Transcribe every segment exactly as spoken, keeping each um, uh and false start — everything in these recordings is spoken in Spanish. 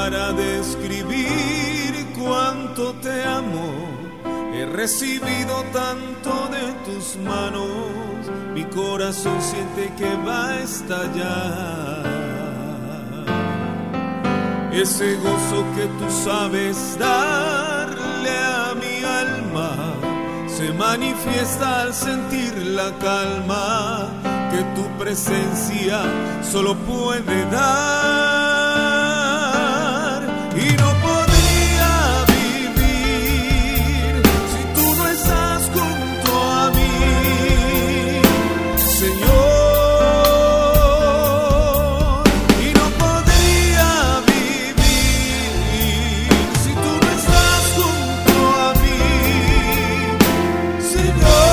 para describir cuánto te amo. He recibido tanto de tus manos, mi corazón siente que va a estallar. Ese gozo que tú sabes darle a mi alma se manifiesta al sentir la calma que tu presencia solo puede dar. Y no podría vivir si tú no estás junto a mí, Señor. Y no podría vivir si tú no estás junto a mí, Señor.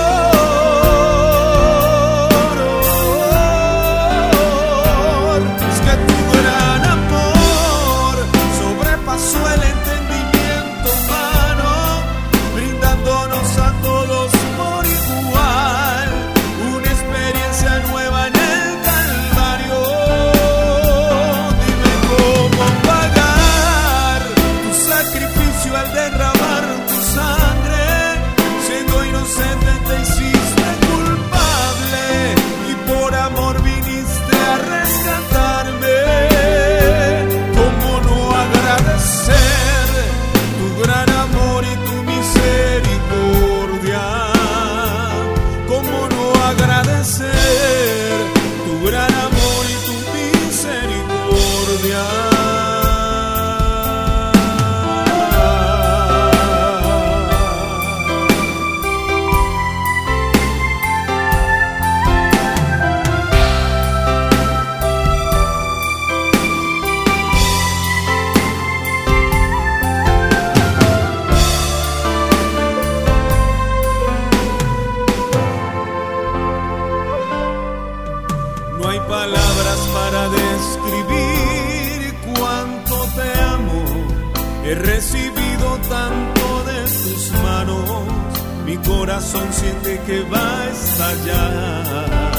He recibido tanto de tus manos, mi corazón siente que va a estallar.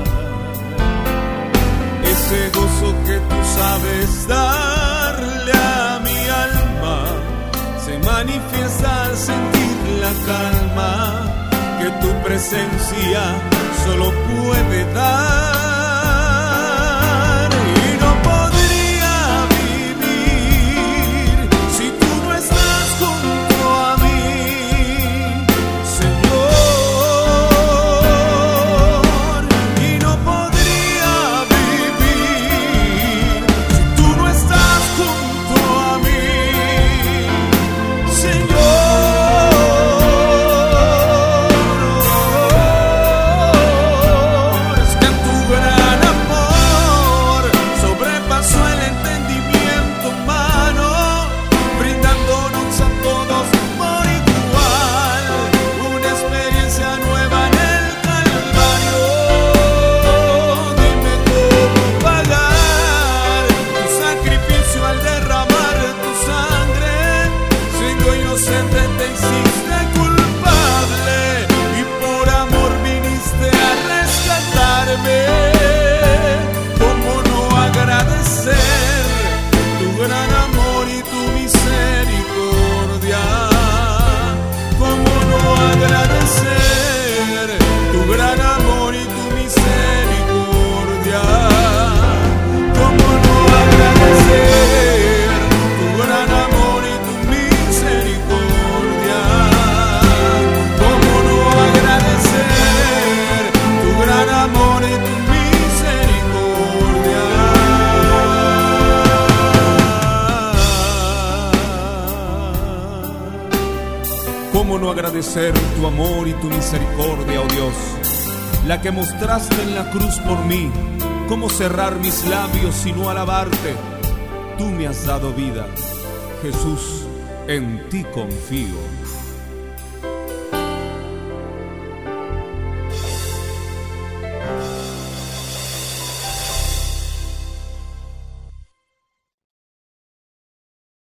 Ese gozo que tú sabes darle a mi alma se manifiesta al sentir la calma que tu presencia solo puede dar. ¿Cómo no agradecer tu amor y tu misericordia, oh Dios? La que mostraste en la cruz por mí. ¿Cómo cerrar mis labios sino alabarte? Tú me has dado vida, Jesús, en ti confío.